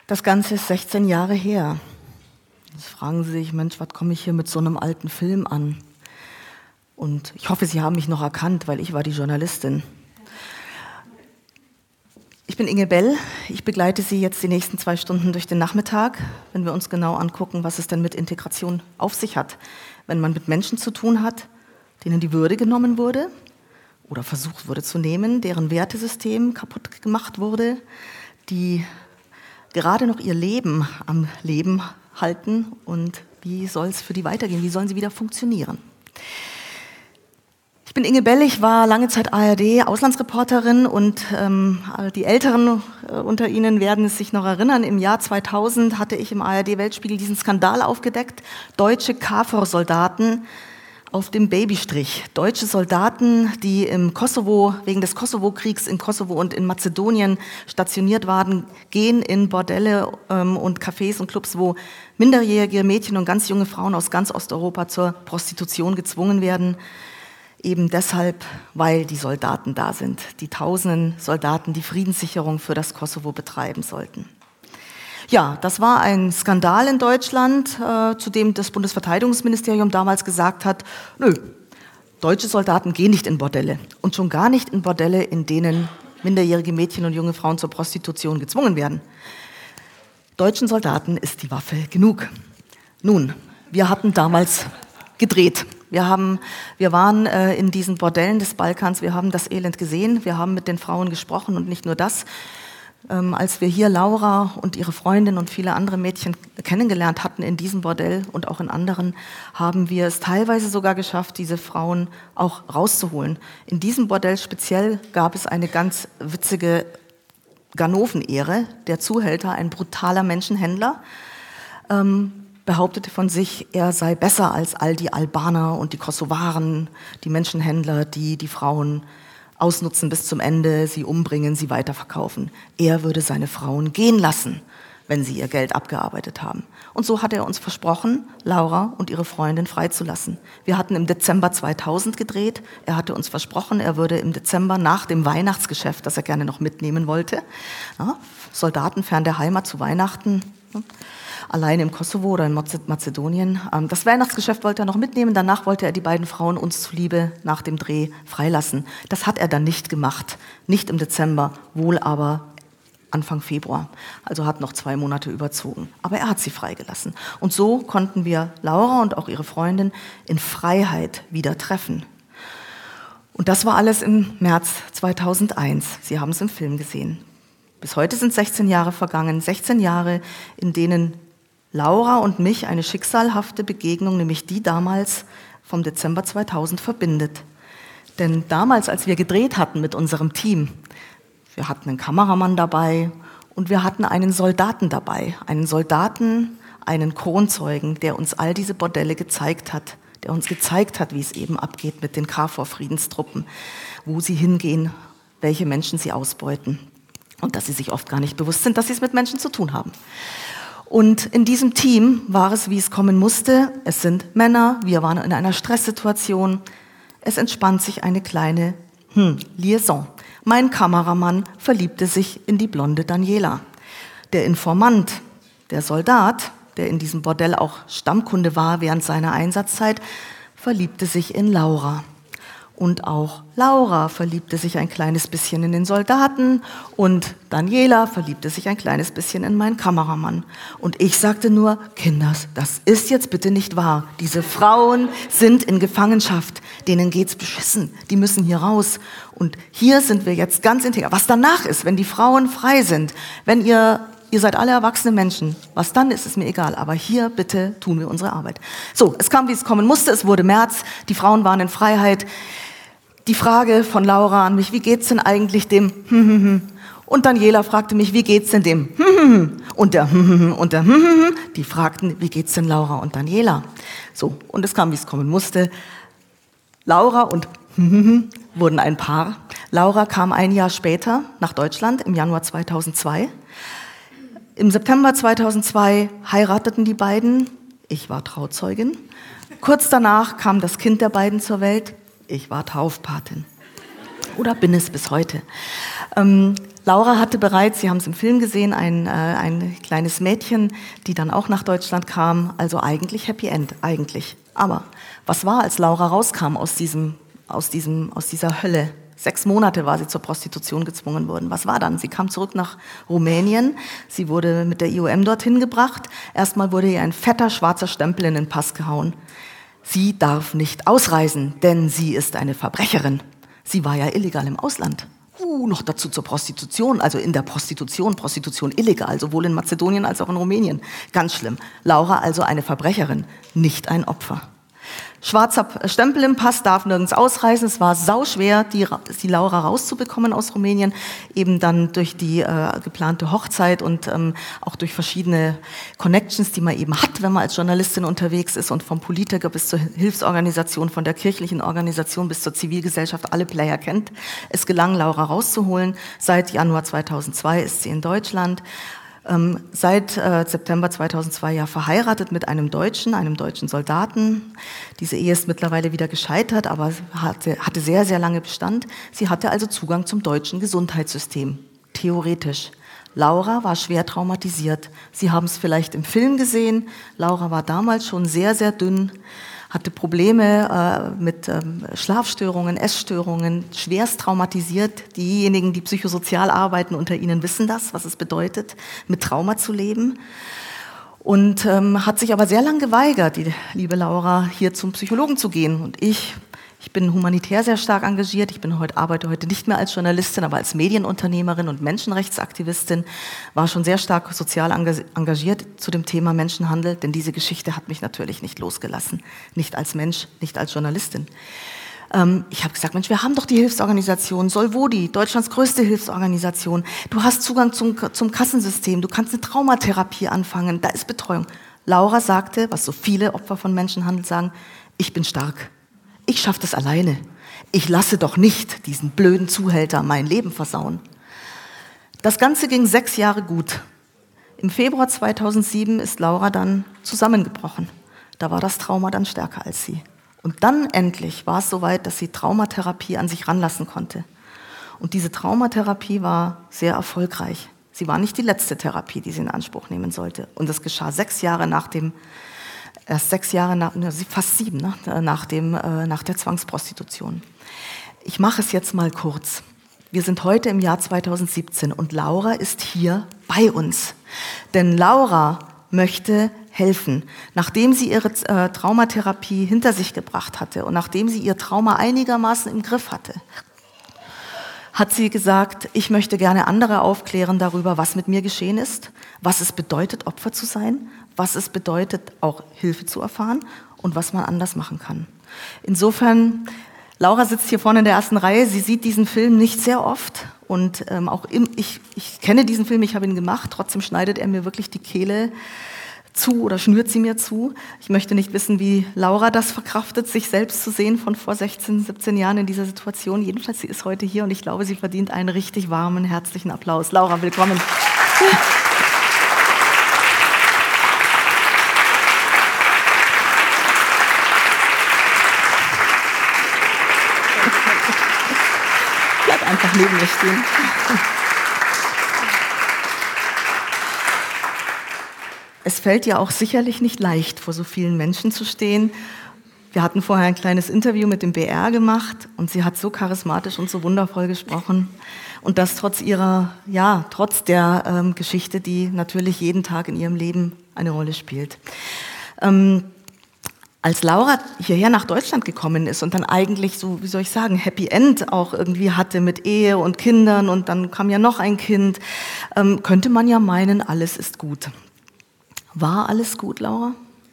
Das Ganze ist 16 Jahre her. Jetzt fragen Sie sich, Mensch, was komme ich hier mit so einem alten Film an? Und ich hoffe, Sie haben mich noch erkannt, weil ich war die Journalistin. Ich bin Inge Bell. Ich begleite Sie jetzt die nächsten 2 Stunden durch den Nachmittag, wenn wir uns genau angucken, was es denn mit Integration auf sich hat. Wenn man mit Menschen zu tun hat, denen die Würde genommen wurde oder versucht wurde zu nehmen, deren Wertesystem kaputt gemacht wurde, die gerade noch ihr Leben am Leben halten, und wie soll es für die weitergehen, wie sollen sie wieder funktionieren. Ich bin Inge Bell, ich war lange Zeit ARD-Auslandsreporterin und die Älteren unter Ihnen werden es sich noch erinnern, im Jahr 2000 hatte ich im ARD-Weltspiegel diesen Skandal aufgedeckt, deutsche KFOR-Soldaten auf dem Babystrich. Deutsche Soldaten, die im Kosovo, wegen des Kosovo-Kriegs in Kosovo und in Mazedonien stationiert waren, gehen in Bordelle und Cafés und Clubs, wo minderjährige Mädchen und ganz junge Frauen aus ganz Osteuropa zur Prostitution gezwungen werden. Eben deshalb, weil die Soldaten da sind, die tausenden Soldaten, die Friedenssicherung für das Kosovo betreiben sollten. Ja, das war ein Skandal in Deutschland, zu dem das Bundesverteidigungsministerium damals gesagt hat, nö, deutsche Soldaten gehen nicht in Bordelle und schon gar nicht in Bordelle, in denen minderjährige Mädchen und junge Frauen zur Prostitution gezwungen werden. Deutschen Soldaten ist die Waffe genug. Nun, wir hatten damals gedreht. Wir waren in diesen Bordellen des Balkans, wir haben das Elend gesehen, wir haben mit den Frauen gesprochen und nicht nur das. Als wir hier Laura und ihre Freundin und viele andere Mädchen kennengelernt hatten in diesem Bordell und auch in anderen, haben wir es teilweise sogar geschafft, diese Frauen auch rauszuholen. In diesem Bordell speziell gab es eine ganz witzige Ganoven-Ehre. Der Zuhälter, ein brutaler Menschenhändler, behauptete von sich, er sei besser als all die Albaner und die Kosovaren, die Menschenhändler, die die Frauen ausnutzen bis zum Ende, sie umbringen, sie weiterverkaufen. Er würde seine Frauen gehen lassen, wenn sie ihr Geld abgearbeitet haben. Und so hat er uns versprochen, Laura und ihre Freundin freizulassen. Wir hatten im Dezember 2000 gedreht. Er hatte uns versprochen, er würde im Dezember nach dem Weihnachtsgeschäft, das er gerne noch mitnehmen wollte, ja, Soldaten fern der Heimat zu Weihnachten, allein im Kosovo oder in Mazedonien. Das Weihnachtsgeschäft wollte er noch mitnehmen, danach wollte er die beiden Frauen uns zuliebe nach dem Dreh freilassen. Das hat er dann nicht gemacht, nicht im Dezember, wohl aber Anfang Februar. Also hat noch 2 Monate überzogen. Aber er hat sie freigelassen. Und so konnten wir Laura und auch ihre Freundin in Freiheit wieder treffen. Und das war alles im März 2001. Sie haben es im Film gesehen. Bis heute sind 16 Jahre vergangen, 16 Jahre, in denen Laura und mich eine schicksalhafte Begegnung, nämlich die damals vom Dezember 2000, verbindet. Denn damals, als wir gedreht hatten mit unserem Team, wir hatten einen Kameramann dabei und wir hatten einen Soldaten dabei. Einen Soldaten, einen Kronzeugen, der uns all diese Bordelle gezeigt hat, der uns gezeigt hat, wie es eben abgeht mit den KFOR-Friedenstruppen, wo sie hingehen, welche Menschen sie ausbeuten und dass sie sich oft gar nicht bewusst sind, dass sie es mit Menschen zu tun haben. Und in diesem Team war es, wie es kommen musste. Es sind Männer, wir waren in einer Stresssituation. Es entspannt sich eine kleine Liaison. Mein Kameramann verliebte sich in die blonde Daniela. Der Informant, der Soldat, der in diesem Bordell auch Stammkunde war während seiner Einsatzzeit, verliebte sich in Laura. Und auch Laura verliebte sich ein kleines bisschen in den Soldaten und Daniela verliebte sich ein kleines bisschen in meinen Kameramann. Und ich sagte nur, Kinders, das ist jetzt bitte nicht wahr. Diese Frauen sind in Gefangenschaft, denen geht's beschissen, die müssen hier raus. Und hier sind wir jetzt ganz integer. Was danach ist, wenn die Frauen frei sind, wenn ihr seid alle erwachsene Menschen, was dann ist, ist mir egal. Aber hier bitte tun wir unsere Arbeit. So, es kam, wie es kommen musste. Es wurde März, die Frauen waren in Freiheit. Die Frage von Laura an mich, wie geht's denn eigentlich dem Und Daniela fragte mich, wie geht's denn dem und der die fragten, wie geht's denn Laura und Daniela? So, und es kam, wie es kommen musste. Laura und wurden ein Paar. Laura kam ein Jahr später nach Deutschland, im Januar 2002. Im September 2002 heirateten die beiden. Ich war Trauzeugin. Kurz danach kam das Kind der beiden zur Welt. Ich war Taufpatin. Oder bin es bis heute. Laura hatte bereits, Sie haben es im Film gesehen, ein kleines Mädchen, die dann auch nach Deutschland kam. Also eigentlich Happy End, eigentlich. Aber was war, als Laura rauskam aus dieser Hölle? 6 Monate war sie zur Prostitution gezwungen worden. Was war dann? Sie kam zurück nach Rumänien. Sie wurde mit der IOM dorthin gebracht. Erstmal wurde ihr ein fetter schwarzer Stempel in den Pass gehauen. Sie darf nicht ausreisen, denn sie ist eine Verbrecherin. Sie war ja illegal im Ausland. Noch dazu zur Prostitution, also in der Prostitution illegal, sowohl in Mazedonien als auch in Rumänien. Ganz schlimm. Laura also eine Verbrecherin, nicht ein Opfer. Schwarzer Stempel im Pass, darf nirgends ausreisen. Es war sauschwer, die Laura rauszubekommen aus Rumänien, eben dann durch die geplante Hochzeit und auch durch verschiedene Connections, die man eben hat, wenn man als Journalistin unterwegs ist und vom Politiker bis zur Hilfsorganisation, von der kirchlichen Organisation bis zur Zivilgesellschaft alle Player kennt. Es gelang, Laura rauszuholen. Seit Januar 2002 ist sie in Deutschland. Seit September 2002 ja verheiratet mit einem deutschen Soldaten. Diese Ehe ist mittlerweile wieder gescheitert, aber hatte sehr, sehr lange Bestand. Sie hatte also Zugang zum deutschen Gesundheitssystem, theoretisch. Laura war schwer traumatisiert. Sie haben es vielleicht im Film gesehen. Laura war damals schon sehr, sehr dünn, hatte Probleme mit Schlafstörungen, Essstörungen, schwerst traumatisiert. Diejenigen, die psychosozial arbeiten unter Ihnen, wissen das, was es bedeutet, mit Trauma zu leben. Und hat sich aber sehr lang geweigert, die liebe Laura, hier zum Psychologen zu gehen. Und ich bin humanitär sehr stark engagiert. Ich arbeite heute nicht mehr als Journalistin, aber als Medienunternehmerin und Menschenrechtsaktivistin, war schon sehr stark sozial engagiert zu dem Thema Menschenhandel, denn diese Geschichte hat mich natürlich nicht losgelassen. Nicht als Mensch, nicht als Journalistin. Ich habe gesagt, Mensch, wir haben doch die Hilfsorganisation Solvodi, Deutschlands größte Hilfsorganisation. Du hast Zugang zum Kassensystem, du kannst eine Traumatherapie anfangen, da ist Betreuung. Laura sagte, was so viele Opfer von Menschenhandel sagen, ich bin stark. Ich schaffe das alleine. Ich lasse doch nicht diesen blöden Zuhälter mein Leben versauen. Das Ganze ging 6 Jahre gut. Im Februar 2007 ist Laura dann zusammengebrochen. Da war das Trauma dann stärker als sie. Und dann endlich war es soweit, dass sie Traumatherapie an sich ranlassen konnte. Und diese Traumatherapie war sehr erfolgreich. Sie war nicht die letzte Therapie, die sie in Anspruch nehmen sollte. Und das geschah 6 Jahre fast 7, nach der Zwangsprostitution. Ich mache es jetzt mal kurz. Wir sind heute im Jahr 2017 und Laura ist hier bei uns. Denn Laura möchte helfen. Nachdem sie ihre Traumatherapie hinter sich gebracht hatte und nachdem sie ihr Trauma einigermaßen im Griff hatte, hat sie gesagt, ich möchte gerne andere aufklären darüber, was mit mir geschehen ist, was es bedeutet, Opfer zu sein, was es bedeutet, auch Hilfe zu erfahren und was man anders machen kann. Insofern, Laura sitzt hier vorne in der ersten Reihe, sie sieht diesen Film nicht sehr oft und ich kenne diesen Film, ich habe ihn gemacht, trotzdem schneidet er mir wirklich die Kehle zu oder schnürt sie mir zu. Ich möchte nicht wissen, wie Laura das verkraftet, sich selbst zu sehen von vor 16, 17 Jahren in dieser Situation. Jedenfalls, sie ist heute hier und ich glaube, sie verdient einen richtig warmen, herzlichen Applaus. Laura, willkommen. Bleib einfach neben mir stehen. Es fällt ja auch sicherlich nicht leicht, vor so vielen Menschen zu stehen. Wir hatten vorher ein kleines Interview mit dem BR gemacht und sie hat so charismatisch und so wundervoll gesprochen. Und das trotz der Geschichte, die natürlich jeden Tag in ihrem Leben eine Rolle spielt. Als Laura hierher nach Deutschland gekommen ist und dann eigentlich so, wie soll ich sagen, Happy End auch irgendwie hatte mit Ehe und Kindern und dann kam ja noch ein Kind, könnte man ja meinen, alles ist gut. War alles gut, Laura?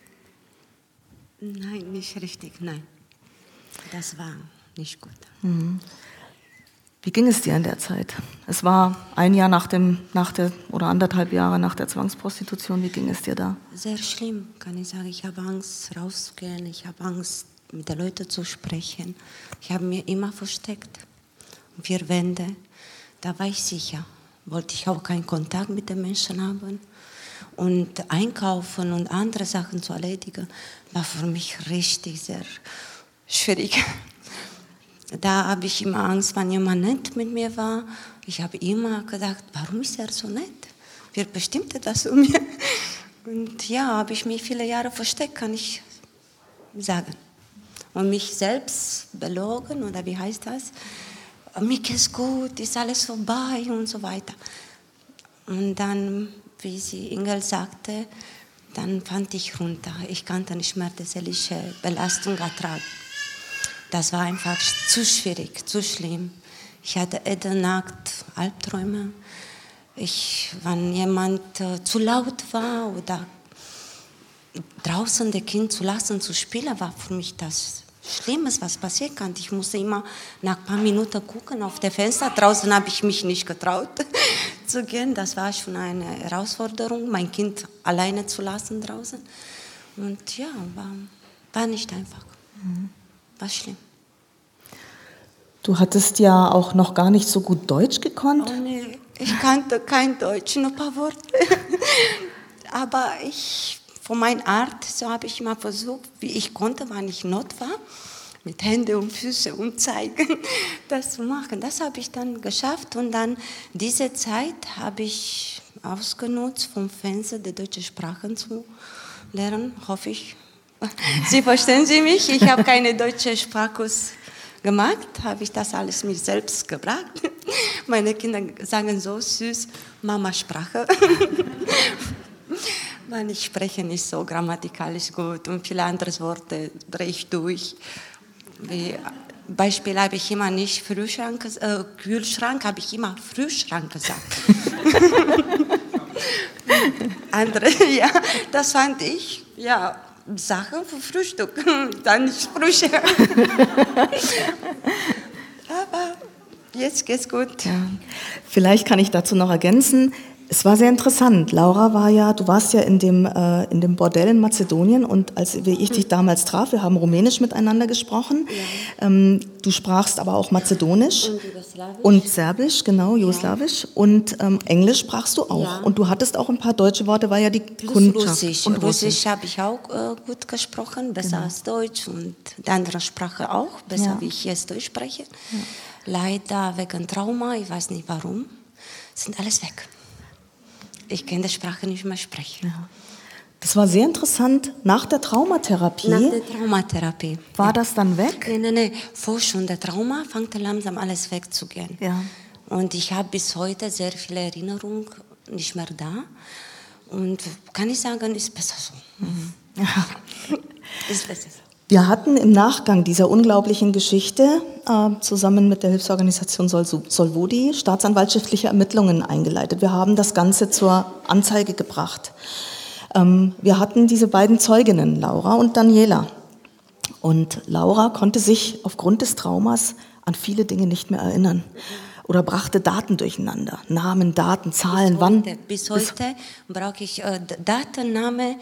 Nein, nicht richtig, nein. Das war nicht gut. Mhm. Wie ging es dir in der Zeit? Es war ein Jahr oder 1,5 Jahre nach der Zwangsprostitution. Wie ging es dir da? Sehr schlimm, kann ich sagen. Ich habe Angst, rauszugehen. Ich habe Angst, mit den Leuten zu sprechen. Ich habe mich immer versteckt. 4 Wände. Da war ich sicher. Wollte ich auch keinen Kontakt mit den Menschen haben. Und einkaufen und andere Sachen zu erledigen, war für mich richtig sehr schwierig. Da habe ich immer Angst, wenn jemand nett mit mir war, Ich habe immer gedacht, warum ist er so nett? Wird bestimmt etwas um mir. Und ja, habe ich mich viele Jahre versteckt, kann ich sagen. Und mich selbst belogen, oder wie heißt das? Mir geht's gut, ist alles vorbei und so weiter. Und dann, wie sie Ingel sagte, dann fand ich runter. Ich konnte nicht mehr die seelische Belastung ertragen. Das war einfach zu schwierig, zu schlimm. Ich hatte jede Nacht Albträume. Wenn jemand zu laut war oder draußen das Kind zu lassen, zu spielen, war für mich das Schlimmes, was passieren kann. Ich musste immer nach ein paar Minuten gucken auf das Fenster. Draußen habe ich mich nicht getraut zu gehen. Das war schon eine Herausforderung, mein Kind alleine zu lassen draußen. Und ja, war nicht einfach. War schlimm. Du hattest ja auch noch gar nicht so gut Deutsch gekonnt. Oh nee, ich kannte kein Deutsch, nur ein paar Worte. Aber von meiner Art, so habe ich immer versucht, wie ich konnte, wann ich not war, mit Händen und Füßen und zeigen, das zu machen. Das habe ich dann geschafft und dann diese Zeit habe ich ausgenutzt, vom Fernsehen die deutsche Sprache zu lernen, hoffe ich. Sie verstehen Sie mich, ich habe keine deutsche Sprachkurs gemacht, habe ich das alles mir selbst gebracht. Meine Kinder sagen so süß, Mama-Sprache. Weil ich spreche nicht so grammatikalisch gut und viele andere Worte drehe ich durch. Wie Beispiel habe ich immer nicht Kühlschrank, habe ich immer Frühschrank gesagt. Andere, ja, das fand ich, ja, Sachen für Frühstück, dann nicht Frühstück. Aber jetzt geht's gut. Ja. Vielleicht kann ich dazu noch ergänzen, es war sehr interessant. Laura du warst ja in dem Bordell in Mazedonien und wie ich dich damals traf, wir haben Rumänisch miteinander gesprochen. Ja. Du sprachst aber auch Mazedonisch und Serbisch, genau, Jugoslawisch. Und Englisch sprachst du auch. Ja. Und du hattest auch ein paar deutsche Worte, weil ja die Kundschaft. Russisch. Und Russisch habe ich auch gut gesprochen, besser als Deutsch und die andere Sprache auch, besser wie ich jetzt Deutsch spreche. Ja. Leider wegen Trauma, ich weiß nicht warum, sind alles weg. Ich kann die Sprache nicht mehr sprechen. Ja. Das war sehr interessant. Nach der Traumatherapie? Nach der Traumatherapie. War das dann weg? Nein. Vor schon der Trauma fängt langsam alles wegzugehen. Ja. Und ich habe bis heute sehr viele Erinnerungen nicht mehr da. Und kann ich sagen, ist besser so. Mhm. Ja. Ist besser so. Wir hatten im Nachgang dieser unglaublichen Geschichte zusammen mit der Hilfsorganisation Solvodi staatsanwaltschaftliche Ermittlungen eingeleitet. Wir haben das Ganze zur Anzeige gebracht. Wir hatten diese beiden Zeuginnen, Laura und Daniela. Und Laura konnte sich aufgrund des Traumas an viele Dinge nicht mehr erinnern oder brachte Daten durcheinander. Namen, Daten, Zahlen, wann? Bis heute brauche ich Datenname.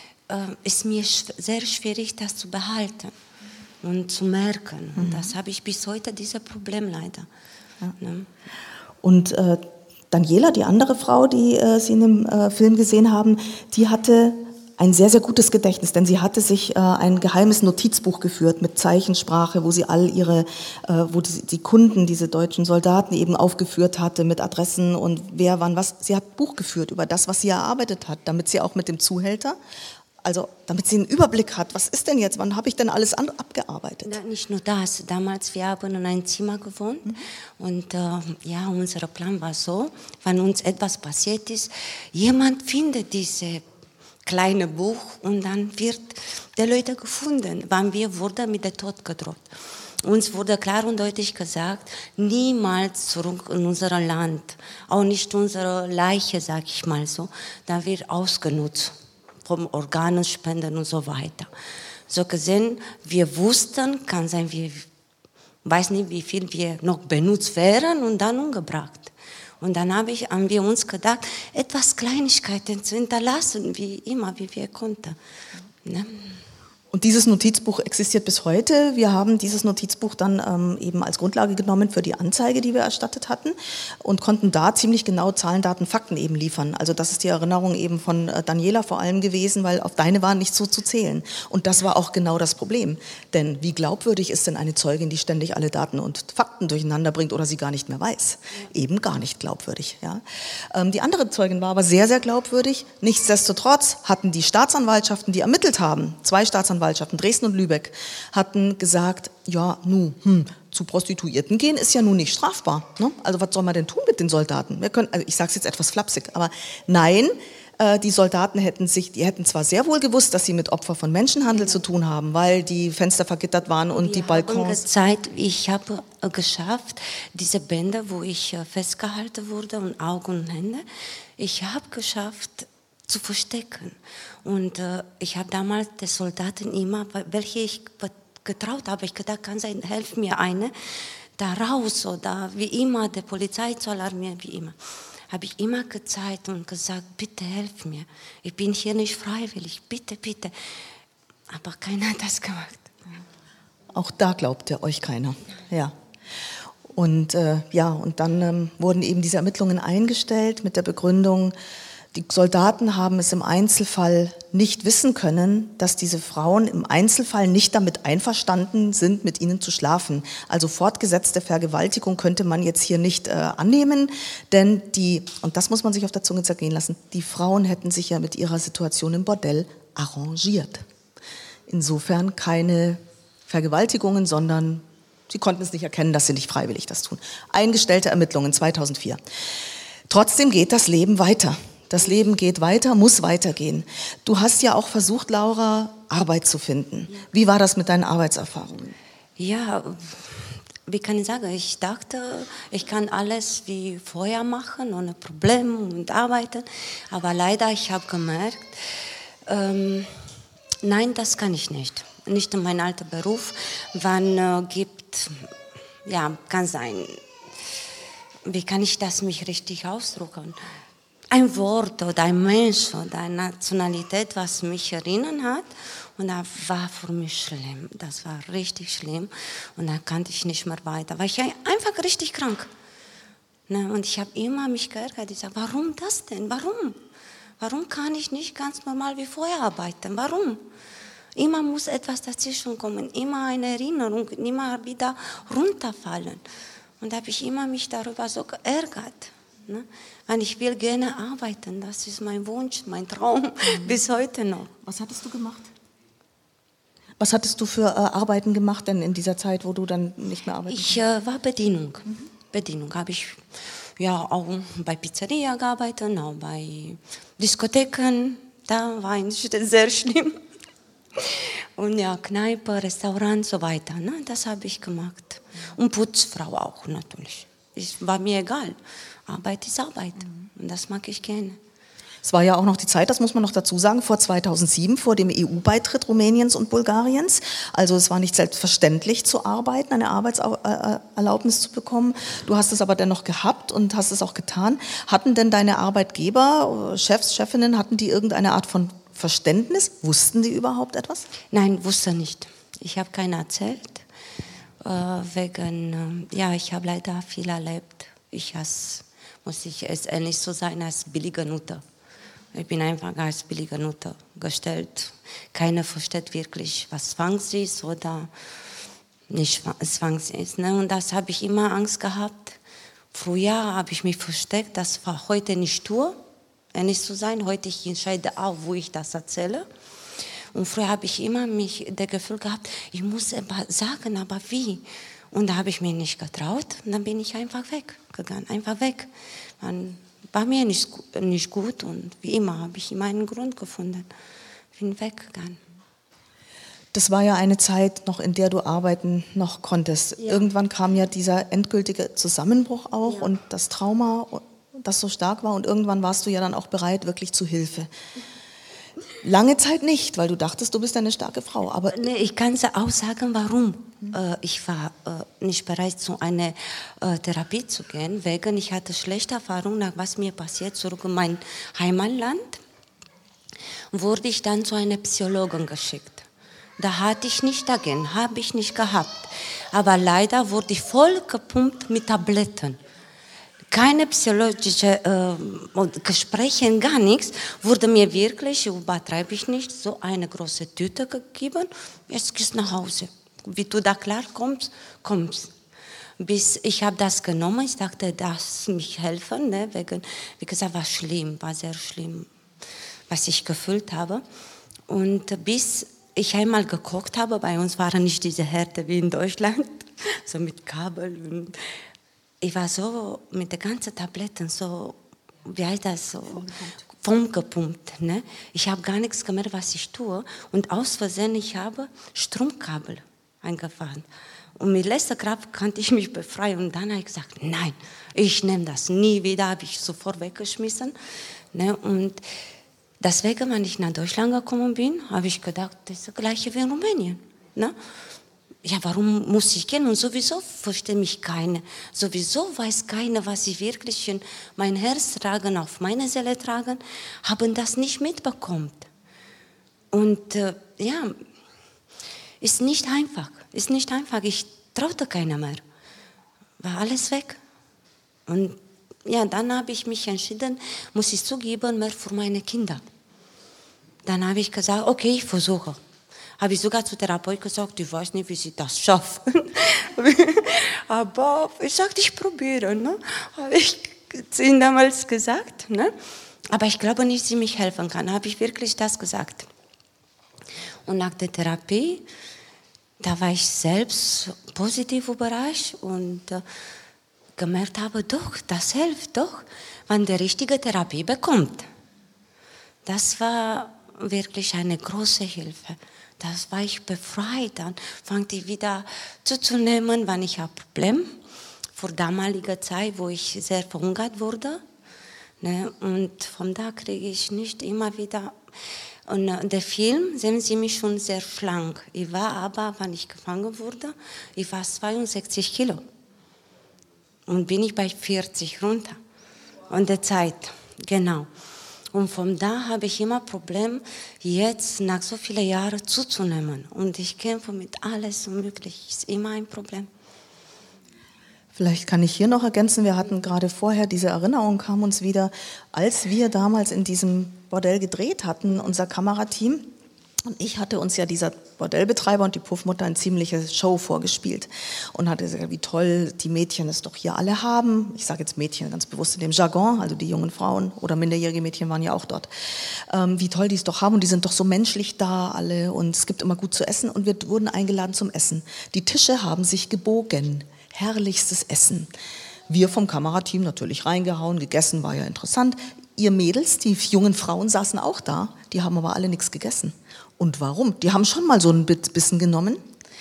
Ist mir sehr schwierig, das zu behalten und zu merken. Und das habe ich bis heute, dieses Problem leider. Ja. Ne? Und Daniela, die andere Frau, die Sie in dem Film gesehen haben, die hatte ein sehr, sehr gutes Gedächtnis, denn sie hatte sich ein geheimes Notizbuch geführt mit Zeichensprache, wo sie all wo die Kunden, diese deutschen Soldaten eben aufgeführt hatte mit Adressen und wer, wann, was. Sie hat Buch geführt über das, was sie erarbeitet hat, damit sie auch mit dem Zuhälter, also damit sie einen Überblick hat, was ist denn jetzt, wann habe ich denn alles abgearbeitet? Na, nicht nur das, damals wir haben in einem Zimmer gewohnt und unser Plan war so, wenn uns etwas passiert ist, jemand findet diese kleine Buch und dann wird der Leute gefunden, wann wir wurden mit der Tod gedroht. Uns wurde klar und deutlich gesagt, niemals zurück in unser Land, auch nicht unsere Leiche, sag ich mal so, da wird ausgenutzt vom Organspenden und so weiter. So gesehen, wir wussten, kann sein, wir weiß nicht, wie viel wir noch benutzt wären und dann umgebracht. Und dann haben wir uns gedacht, etwas Kleinigkeiten zu hinterlassen, wie immer, wie wir konnten. Ne? Und dieses Notizbuch existiert bis heute. Wir haben dieses Notizbuch dann eben als Grundlage genommen für die Anzeige, die wir erstattet hatten und konnten da ziemlich genau Zahlen, Daten, Fakten eben liefern. Also das ist die Erinnerung eben von Daniela vor allem gewesen, weil auf deine waren nicht so zu zählen. Und das war auch genau das Problem. Denn wie glaubwürdig ist denn eine Zeugin, die ständig alle Daten und Fakten durcheinander bringt oder sie gar nicht mehr weiß? Eben gar nicht glaubwürdig. Ja. Die andere Zeugin war aber sehr, sehr glaubwürdig. Nichtsdestotrotz hatten die Staatsanwaltschaften, die ermittelt haben, 2 Staatsanwaltschaften, Dresden und Lübeck, hatten gesagt, ja, zu Prostituierten gehen ist ja nun nicht strafbar. Ne? Also was soll man denn tun mit den Soldaten? Wir können, also ich sage es jetzt etwas flapsig, aber nein, die Soldaten hätten zwar sehr wohl gewusst, dass sie mit Opfern von Menschenhandel zu tun haben, weil die Fenster vergittert waren und die Balkons. Ich habe geschafft, diese Bänder, wo ich festgehalten wurde und Augen und Hände, ich habe geschafft zu verstecken. Und ich habe damals den Soldaten immer, welche ich getraut habe, ich gedacht, kann sein, helf mir eine, da raus oder wie immer, der Polizei zu alarmieren, wie immer. Habe ich immer gezeigt und gesagt, bitte helf mir. Ich bin hier nicht freiwillig, bitte, bitte. Aber keiner hat das gemacht. Auch da glaubte euch keiner. Ja. Und und dann wurden eben diese Ermittlungen eingestellt mit der Begründung, die Soldaten haben es im Einzelfall nicht wissen können, dass diese Frauen im Einzelfall nicht damit einverstanden sind, mit ihnen zu schlafen. Also fortgesetzte Vergewaltigung könnte man jetzt hier nicht annehmen, denn und das muss man sich auf der Zunge zergehen lassen, die Frauen hätten sich ja mit ihrer Situation im Bordell arrangiert. Insofern keine Vergewaltigungen, sondern sie konnten es nicht erkennen, dass sie nicht freiwillig das tun. Eingestellte Ermittlungen 2004. Trotzdem geht das Leben weiter. Das Leben geht weiter, muss weitergehen. Du hast ja auch versucht, Laura, Arbeit zu finden. Wie war das mit deinen Arbeitserfahrungen? Ja, wie kann ich sagen, ich dachte, ich kann alles wie vorher machen, ohne Probleme und arbeiten. Aber leider, ich habe gemerkt, nein, das kann ich nicht. Nicht in meinem alten Beruf. Man kann sein, wie kann ich das mich richtig ausdrücken? Ein Wort oder ein Mensch oder eine Nationalität, was mich erinnern hat. Und das war für mich schlimm. Das war richtig schlimm. Und dann kannte ich nicht mehr weiter. War ich einfach richtig krank. Und ich habe immer mich geärgert. Ich sage, warum das denn? Warum? Warum kann ich nicht ganz normal wie vorher arbeiten? Warum? Immer muss etwas dazwischen kommen. Immer eine Erinnerung. Immer wieder runterfallen. Und da habe ich immer mich darüber so geärgert. Weil ich will gerne arbeiten, das ist mein Wunsch, mein Traum, bis heute noch. Was hattest du gemacht? Was hattest du für Arbeiten gemacht denn in dieser Zeit, wo du dann nicht mehr arbeitest? Ich war Bedienung. Bedienung habe ich auch bei Pizzeria gearbeitet, auch bei Diskotheken, da war es sehr schlimm. Und ja, Kneipe, Restaurant, so weiter, das habe ich gemacht. Und Putzfrau auch natürlich. Es war mir egal. Arbeit ist Arbeit und das mag ich gerne. Es war ja auch noch die Zeit, das muss man noch dazu sagen, vor 2007, vor dem EU-Beitritt Rumäniens und Bulgariens. Also es war nicht selbstverständlich zu arbeiten, eine Arbeitserlaubnis zu bekommen. Du hast es aber dennoch gehabt und hast es auch getan. Hatten denn deine Arbeitgeber, Chefs, Chefinnen, hatten die irgendeine Art von Verständnis? Wussten die überhaupt etwas? Nein, wusste nicht. Ich habe keiner erzählt. Ich habe leider viel erlebt. Muss ich es ehrlich so sein, als billige Nutte. Ich bin einfach als billige Nutte gestellt. Keiner versteht wirklich, was Zwang ist oder nicht Zwang ist. Und das habe ich immer Angst gehabt. Früher habe ich mich versteckt, das war heute nicht tue, ehrlich zu sein. Heute ich entscheide auch, wo ich das erzähle. Und früher habe ich immer das Gefühl gehabt, ich muss sagen, aber wie? Und da habe ich mich nicht getraut und dann bin ich einfach weggegangen, einfach weg. Man war mir nicht gut und wie immer habe ich immer einen Grund gefunden. Bin weggegangen. Das war ja eine Zeit noch, in der du arbeiten noch konntest. Ja. Irgendwann kam ja dieser endgültige Zusammenbruch auch und das Trauma, das so stark war und irgendwann warst du ja dann auch bereit, wirklich zu Hilfe. Lange Zeit nicht, weil du dachtest, du bist eine starke Frau. Aber nee, ich kann auch sagen, warum. Ich war nicht bereit, zu einer Therapie zu gehen, wegen ich hatte schlechte Erfahrungen, nach was mir passiert, zurück in mein Heimatland, wurde ich dann zu einer Psychologin geschickt. Da hatte ich nicht dagegen, habe ich nicht gehabt. Aber leider wurde ich voll gepumpt mit Tabletten. Keine psychologische Gespräche, gar nichts. Wurde mir wirklich, übertreibe ich nicht, so eine große Tüte gegeben. Jetzt gehst du nach Hause. Wie du da klar kommst, kommst. Bis ich habe das genommen, ich dachte, das mich helfen, ne? Wegen, wie gesagt, war schlimm, war sehr schlimm, was ich gefühlt habe. Und bis ich einmal gekocht habe, bei uns waren nicht diese Härte wie in Deutschland, so mit Kabel. Und ich war so mit den ganzen Tabletten so, wie heißt das, so vollgepumpt. Ne? Ich habe gar nichts gemerkt, was ich tue. Und aus Versehen, ich habe Stromkabel eingefahren. Und mit letzter Kraft konnte ich mich befreien. Und dann habe ich gesagt, nein, ich nehme das nie wieder, habe ich sofort weggeschmissen. Ne? Und deswegen, wenn ich nach Deutschland gekommen bin, habe ich gedacht, das ist das Gleiche wie in Rumänien. Ne? Ja, warum muss ich gehen? Und sowieso versteht mich keiner. Sowieso weiß keiner, was ich wirklich in mein Herz tragen, auf meine Seele tragen, haben das nicht mitbekommen. Und ja, ist nicht einfach. Ist nicht einfach. Ich traute keiner mehr. War alles weg. Und ja, dann habe ich mich entschieden, muss ich zugeben, mehr für meine Kinder. Dann habe ich gesagt, okay, ich versuche. Habe ich sogar zu Therapeut gesagt, ich weiß nicht, wie sie das schaffen. Aber ich sagte, ich probiere. Ne? Habe ich zu ihnen damals gesagt. Ne? Aber ich glaube nicht, dass sie mich helfen kann. Habe ich wirklich das gesagt. Und nach der Therapie, da war ich selbst positiv überrascht und gemerkt habe, doch, das hilft doch, wenn der richtige Therapie bekommt. Das war wirklich eine große Hilfe. Das war ich befreit. Dann fangte ich wieder zuzunehmen, wenn ich ein Problem vor damaliger Zeit, wo ich sehr verhungert wurde. Ne? Und von da kriege ich nicht immer wieder. Und der Film, sehen Sie mich schon sehr schlank. Ich war aber, wenn ich gefangen wurde, ich war 62 Kilo. Und bin ich bei 40 runter. Und der Zeit, genau. Und von da habe ich immer Probleme, jetzt nach so vielen Jahren zuzunehmen. Und ich kämpfe mit alles Mögliche. Ist immer ein Problem. Vielleicht kann ich hier noch ergänzen, wir hatten gerade vorher, diese Erinnerung kam uns wieder, als wir damals in diesem Bordell gedreht hatten, unser Kamerateam. Und ich hatte uns ja dieser Bordellbetreiber und die Puffmutter eine ziemliche Show vorgespielt und hatte gesagt, wie toll die Mädchen es doch hier alle haben. Ich sage jetzt Mädchen ganz bewusst in dem Jargon, also die jungen Frauen oder minderjährige Mädchen waren ja auch dort. Wie toll die es doch haben und die sind doch so menschlich da alle und es gibt immer gut zu essen und wir wurden eingeladen zum Essen. Die Tische haben sich gebogen, herrlichstes Essen. Wir vom Kamerateam natürlich reingehauen, gegessen, war ja interessant. Ihr Mädels, die jungen Frauen saßen auch da, die haben aber alle nichts gegessen. Und warum? Die haben schon mal so ein Bissen genommen.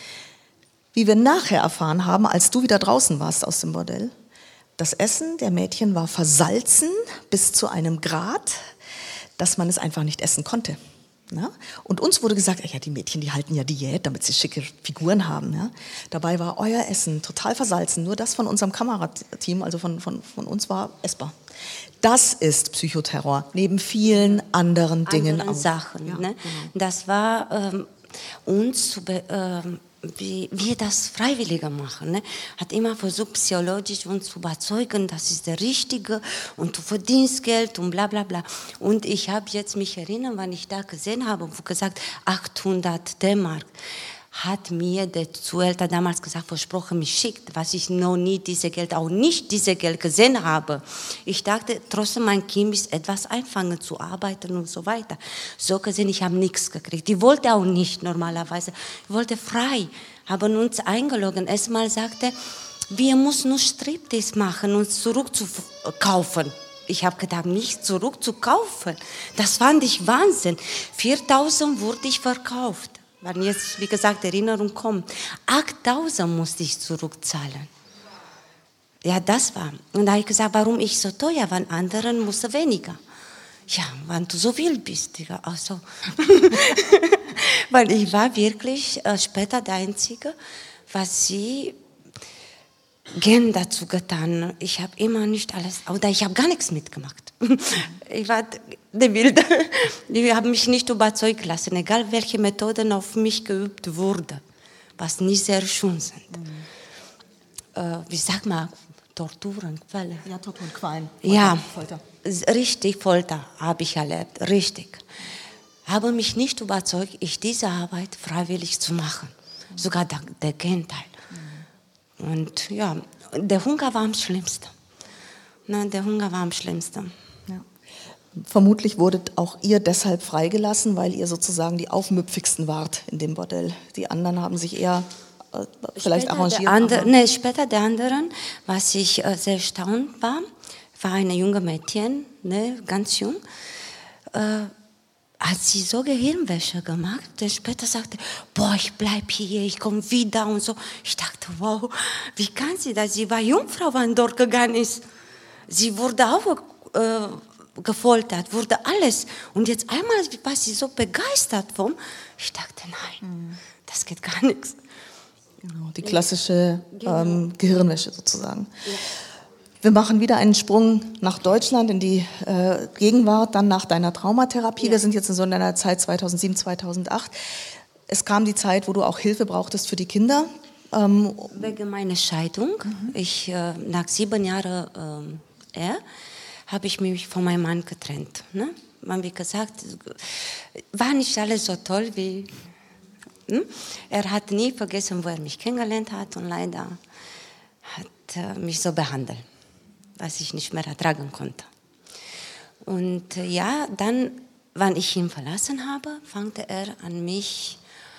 Wie wir nachher erfahren haben, als du wieder draußen warst aus dem Bordell, das Essen der Mädchen war versalzen bis zu einem Grad, dass man es einfach nicht essen konnte. Ja? Und uns wurde gesagt, ja, die Mädchen, die halten ja Diät, damit sie schicke Figuren haben. Ja? Dabei war euer Essen total versalzen. Nur das von unserem Kamerateam, also von uns, war essbar. Das ist Psychoterror, neben vielen anderen Dingen auch. Sachen. Ja, Ne? genau. Das war uns, wie wir das Freiwillige machen. Ne? Hat immer versucht, psychologisch uns zu überzeugen, das ist der Richtige und du verdienst Geld und bla bla bla. Und ich habe jetzt mich erinnert, wann ich da gesehen habe, wo gesagt 800 D-Mark. Hat mir der Zuhälter damals gesagt, versprochen, mich schickt, was ich noch nie auch nicht diese Geld gesehen habe. Ich dachte, trotzdem mein Kind ist etwas einfangen zu arbeiten und so weiter. So gesehen, ich habe nichts gekriegt. Die wollte auch nicht normalerweise. Ich wollte frei, haben uns eingelogen. Erstmal sagte, wir müssen nur Striptease machen, uns zurückzukaufen. Ich habe gedacht, nicht zurückzukaufen. Das fand ich Wahnsinn. 4.000 wurde ich verkauft. Wenn jetzt, wie gesagt, Erinnerung kommt, 8.000 musste ich zurückzahlen. Ja, das war. Und da habe ich gesagt, warum ich so teuer, wenn anderen musste weniger. Ja, wenn du so wild bist. Ja, also. Weil ich war wirklich später der Einzige, was sie gern dazu getan. Ich habe immer nicht alles, oder ich habe gar nichts mitgemacht. Ich war der Wilde. Die haben mich nicht überzeugt lassen, egal welche Methoden auf mich geübt wurden, was nicht sehr schön sind. Wie sagt man, Torturen, Quälen? Ja, Tortur und Qualen. Ja, Folter. Richtig, Folter habe ich erlebt, richtig. Habe mich nicht überzeugt, diese Arbeit freiwillig zu machen. Sogar der Gegenteil. Und ja, der Hunger war am schlimmsten. Der Hunger war am schlimmsten. Ja. Vermutlich wurdet auch ihr deshalb freigelassen, weil ihr sozusagen die aufmüpfigsten wart in dem Bordell. Die anderen haben sich eher vielleicht arrangiert. Später der anderen, was ich sehr erstaunt war eine junge Mädchen, ganz jung, hat sie so Gehirnwäsche gemacht, der später sagte, boah, ich bleibe hier, ich komme wieder und so. Ich dachte, wow, wie kann sie das? Sie war Jungfrau, wann dort gegangen ist. Sie wurde auch gefoltert, wurde alles. Und jetzt einmal war sie so begeistert vom. Ich dachte, nein, das geht gar nichts. Genau, die klassische Gehirnwäsche sozusagen. Ja. Wir machen wieder einen Sprung nach Deutschland in die Gegenwart, dann nach deiner Traumatherapie. Ja. Wir sind jetzt in so einer Zeit 2007, 2008. Es kam die Zeit, wo du auch Hilfe brauchtest für die Kinder. Wegen meiner Scheidung. Nach 7 Jahren habe ich mich von meinem Mann getrennt. Ne? Wie gesagt, war nicht alles so toll wie... Er hat nie vergessen, wo er mich kennengelernt hat und leider hat er mich so behandelt, was ich nicht mehr ertragen konnte. Und ja, dann, wann ich ihn verlassen habe, fangte er an mich,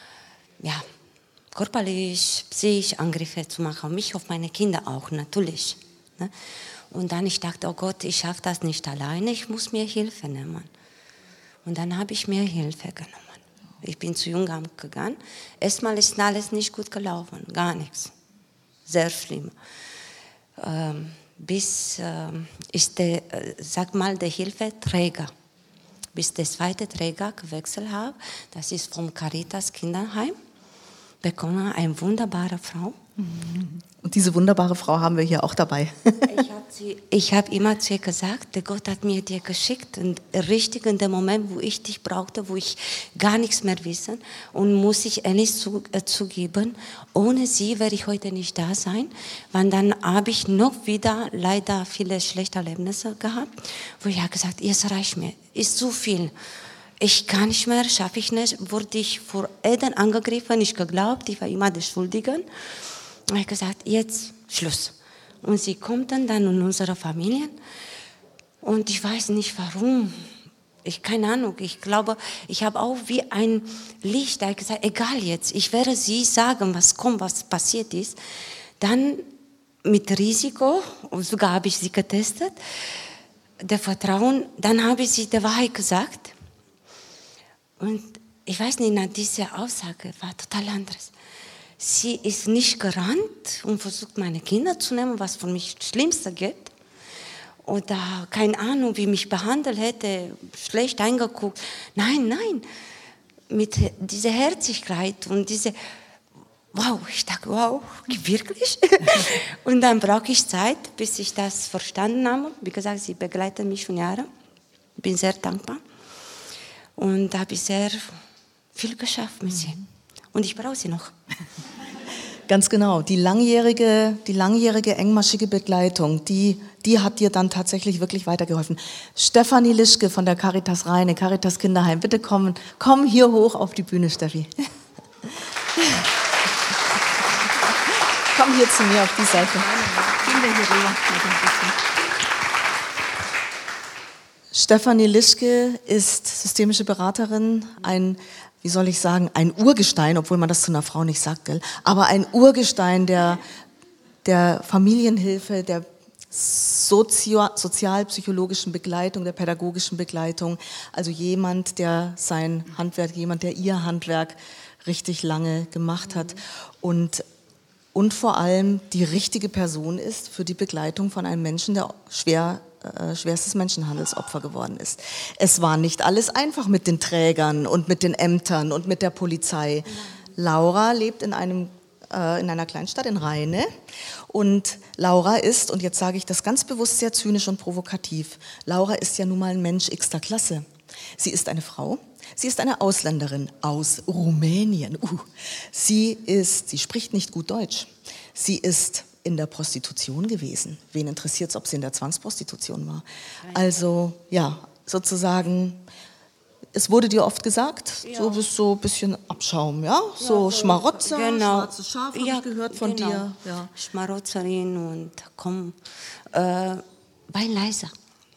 körperlich, psychisch Angriffe zu machen, auf mich, auf meine Kinder auch, natürlich. Ne? Und dann ich dachte, oh Gott, ich schaffe das nicht alleine, ich muss mir Hilfe nehmen. Und dann habe ich mir Hilfe genommen. Ich bin zu Jugendamt gegangen. Erstmal ist alles nicht gut gelaufen, gar nichts. Sehr schlimm. Bis ist der Hilfeträger, bis der zweite Träger gewechselt habe, das ist vom Caritas Kinderheim, bekommen eine wunderbare Frau. Und diese wunderbare Frau haben wir hier auch dabei. Ich habe immer zu ihr gesagt, der Gott hat mir dir geschickt, richtig in dem Moment, wo ich dich brauchte, wo ich gar nichts mehr wissen und muss ich ehrlich zugeben, ohne sie wäre ich heute nicht da sein, weil dann habe ich noch wieder leider viele schlechte Erlebnisse gehabt, wo ich habe gesagt, jetzt reicht mir, ist zu viel. Ich kann nicht mehr, schaffe ich nicht, wurde ich vor Eden angegriffen, nicht geglaubt, ich war immer der Schuldige. Ich habe gesagt, jetzt Schluss. Und sie kommt dann in unsere Familie und ich weiß nicht warum. Keine Ahnung, ich glaube, ich habe auch wie ein Licht, da habe ich gesagt, egal jetzt, ich werde sie sagen, was kommt, was passiert ist. Dann mit Risiko, sogar habe ich sie getestet, der Vertrauen, dann habe ich sie der Wahrheit gesagt. Und ich weiß nicht, diese Aussage war total anderes. Sie ist nicht gerannt und versucht, meine Kinder zu nehmen, was für mich das Schlimmste geht. Oder keine Ahnung, wie mich behandelt hätte, schlecht eingeguckt. Nein, mit dieser Herzlichkeit und diese, wow, ich dachte, wow, wirklich? Und dann brauche ich Zeit, bis ich das verstanden habe. Wie gesagt, sie begleitet mich schon Jahre. Ich bin sehr dankbar. Und da habe ich sehr viel geschafft mit sie. Und ich brauche sie noch. Ganz genau. Die langjährige engmaschige Begleitung, die hat dir dann tatsächlich wirklich weitergeholfen. Stefanie Lischke von der Caritas Rheine, Caritas Kinderheim, bitte komm hier hoch auf die Bühne, Steffi. Komm hier zu mir auf die Seite. Gehen wir hier rüber. Stefanie Lischke ist systemische Beraterin, ein Urgestein, obwohl man das zu einer Frau nicht sagt, gell? Aber ein Urgestein der Familienhilfe, der sozialpsychologischen Begleitung, der pädagogischen Begleitung. Also jemand, der ihr Handwerk richtig lange gemacht hat und vor allem die richtige Person ist für die Begleitung von einem Menschen, der schwerstes Menschenhandelsopfer geworden ist. Es war nicht alles einfach mit den Trägern und mit den Ämtern und mit der Polizei. Laura lebt in einem in einer Kleinstadt in Rheine. Und Laura ist, und jetzt sage ich das ganz bewusst sehr zynisch und provokativ, Laura ist ja nun mal ein Mensch x-ter Klasse. Sie ist eine Frau, sie ist eine Ausländerin aus Rumänien. Sie spricht nicht gut Deutsch. Sie ist in der Prostitution gewesen. Wen interessiert es, ob sie in der Zwangsprostitution war? Also ja, sozusagen, es wurde dir oft gesagt, du bist so ein bisschen Abschaum, ja? So Schmarotzer, schwarzes Schaf, habe ich gehört von dir. Ja. Schmarotzerin und komm, Weinleiser.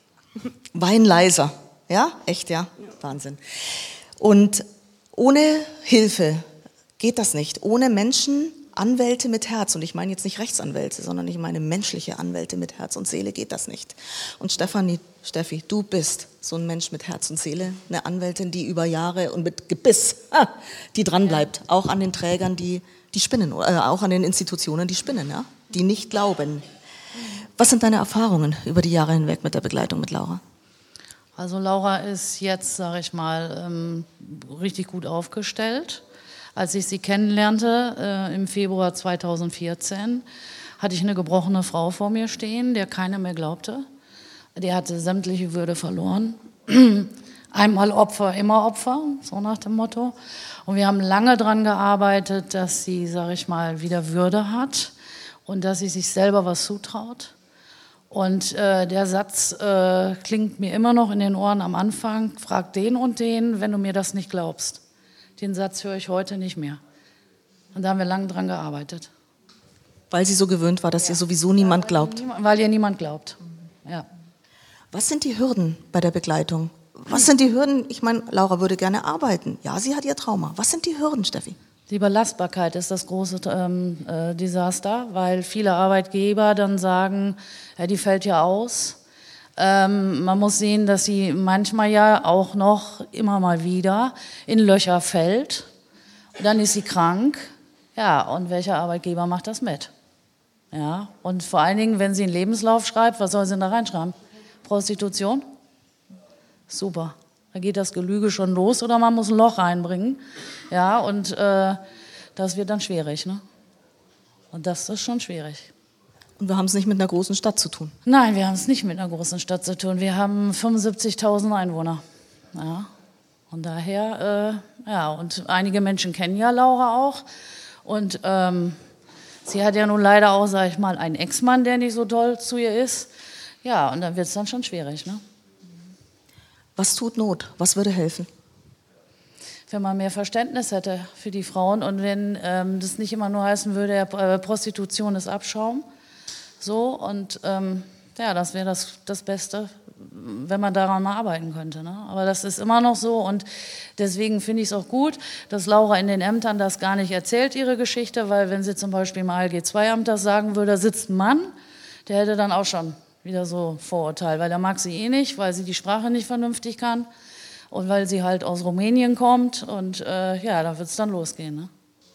Weinleiser, ja? Echt, ja? Wahnsinn. Und ohne Hilfe geht das nicht. Ohne Menschen, Anwälte mit Herz, und ich meine jetzt nicht Rechtsanwälte, sondern ich meine menschliche Anwälte mit Herz und Seele, geht das nicht. Und Steffi, du bist so ein Mensch mit Herz und Seele, eine Anwältin, die über Jahre und mit Gebiss, die dranbleibt, auch an den Trägern, die spinnen, auch an den Institutionen, die spinnen, ja? Die nicht glauben. Was sind deine Erfahrungen über die Jahre hinweg mit der Begleitung mit Laura? Also Laura ist jetzt, sage ich mal, richtig gut aufgestellt. Als ich sie kennenlernte, im Februar 2014, hatte ich eine gebrochene Frau vor mir stehen, der keiner mehr glaubte. Die hatte sämtliche Würde verloren. Einmal Opfer, immer Opfer, so nach dem Motto. Und wir haben lange daran gearbeitet, dass sie, sage ich mal, wieder Würde hat und dass sie sich selber was zutraut. Und der Satz klingt mir immer noch in den Ohren am Anfang, frag den und den, wenn du mir das nicht glaubst. Den Satz höre ich heute nicht mehr. Und da haben wir lange dran gearbeitet. Weil sie so gewöhnt war, dass ihr sowieso niemand glaubt. Weil ihr niemand glaubt, ja. Was sind die Hürden bei der Begleitung? Was sind die Hürden? Ich meine, Laura würde gerne arbeiten. Ja, sie hat ihr Trauma. Was sind die Hürden, Steffi? Die Belastbarkeit ist das große Desaster, weil viele Arbeitgeber dann sagen, ja, die fällt ja aus. Man muss sehen, dass sie manchmal ja auch noch immer mal wieder in Löcher fällt. Dann ist sie krank. Ja, und welcher Arbeitgeber macht das mit? Ja, und vor allen Dingen, wenn sie einen Lebenslauf schreibt, was soll sie denn da reinschreiben? Prostitution? Super. Da geht das Gelüge schon los oder man muss ein Loch reinbringen. Ja, und das wird dann schwierig, ne? Und das ist schon schwierig. Und wir haben es nicht mit einer großen Stadt zu tun. Nein, wir haben es nicht mit einer großen Stadt zu tun. Wir haben 75.000 Einwohner. Ja. Und daher, ja, und einige Menschen kennen ja Laura auch. Und sie hat ja nun leider auch, sag ich mal, einen Ex-Mann, der nicht so doll zu ihr ist. Ja, und dann wird es dann schon schwierig, ne? Was tut Not? Was würde helfen? Wenn man mehr Verständnis hätte für die Frauen und wenn das nicht immer nur heißen würde, ja, Prostitution ist Abschaum. So, und ja, das wäre das Beste, wenn man daran mal arbeiten könnte. Ne? Aber das ist immer noch so und deswegen finde ich es auch gut, dass Laura in den Ämtern das gar nicht erzählt, ihre Geschichte, weil wenn sie zum Beispiel im ALG-II-Amt das sagen würde, da sitzt ein Mann, der hätte dann auch schon wieder so Vorurteil, weil der mag sie eh nicht, weil sie die Sprache nicht vernünftig kann und weil sie halt aus Rumänien kommt und ja, da wird es dann losgehen. Ne?